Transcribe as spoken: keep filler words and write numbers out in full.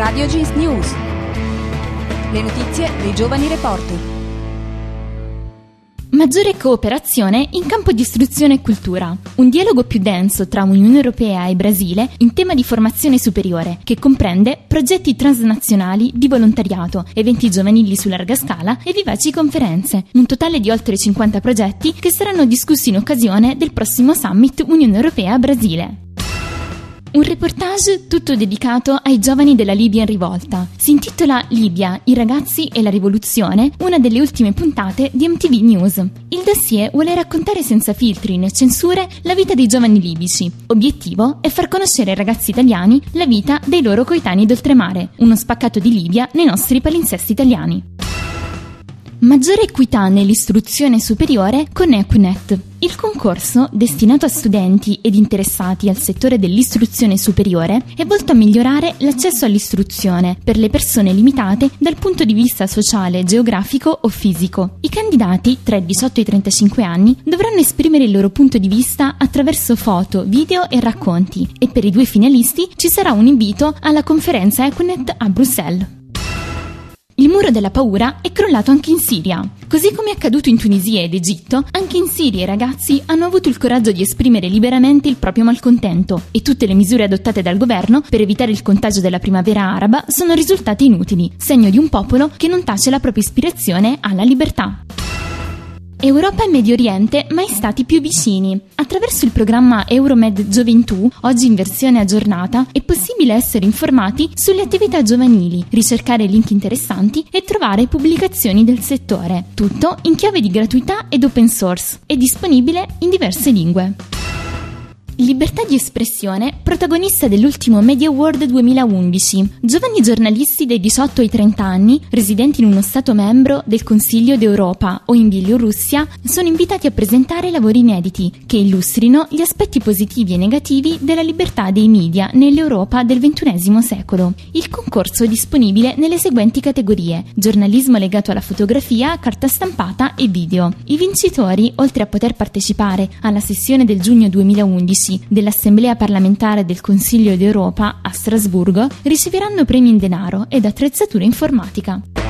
Radio Jeans News. Le notizie dei giovani reporter. Maggiore cooperazione in campo di istruzione e cultura. Un dialogo più denso tra Unione Europea e Brasile in tema di formazione superiore, che comprende progetti transnazionali di volontariato, eventi giovanili su larga scala e vivaci conferenze. Un totale di oltre cinquanta progetti che saranno discussi in occasione del prossimo Summit Unione Europea-Brasile. Un reportage tutto dedicato ai giovani della Libia in rivolta. Si intitola Libia, i ragazzi e la rivoluzione, una delle ultime puntate di M T V News. Il dossier vuole raccontare senza filtri né censure la vita dei giovani libici. Obiettivo è far conoscere ai ragazzi italiani la vita dei loro coetanei d'oltremare, uno spaccato di Libia nei nostri palinsesti italiani. Maggiore equità nell'istruzione superiore con Equinet. Il concorso, destinato a studenti ed interessati al settore dell'istruzione superiore, è volto a migliorare l'accesso all'istruzione per le persone limitate dal punto di vista sociale, geografico o fisico. I candidati, tra i diciotto e i trentacinque anni, dovranno esprimere il loro punto di vista attraverso foto, video e racconti, e per i due finalisti ci sarà un invito alla conferenza Equinet a Bruxelles. Il muro della paura è crollato anche in Siria. Così come è accaduto in Tunisia ed Egitto, anche in Siria i ragazzi hanno avuto il coraggio di esprimere liberamente il proprio malcontento e tutte le misure adottate dal governo per evitare il contagio della primavera araba sono risultate inutili, segno di un popolo che non tace la propria ispirazione alla libertà. Europa e Medio Oriente mai stati più vicini. Attraverso il programma Euromed Gioventù, oggi in versione aggiornata, è possibile essere informati sulle attività giovanili, ricercare link interessanti e trovare pubblicazioni del settore. Tutto in chiave di gratuità ed open source. È disponibile in diverse lingue. Libertà di espressione, protagonista dell'ultimo Media Award duemilaundici. Giovani giornalisti dai diciotto ai trenta anni, residenti in uno Stato membro del Consiglio d'Europa o in Bielorussia, sono invitati a presentare lavori inediti che illustrino gli aspetti positivi e negativi della libertà dei media nell'Europa del ventunesimo secolo. Il concorso è disponibile nelle seguenti categorie: giornalismo legato alla fotografia, carta stampata e video. I vincitori, oltre a poter partecipare alla sessione del giugno duemilaundici dell'Assemblea parlamentare del Consiglio d'Europa a Strasburgo, riceveranno premi in denaro ed attrezzatura informatica.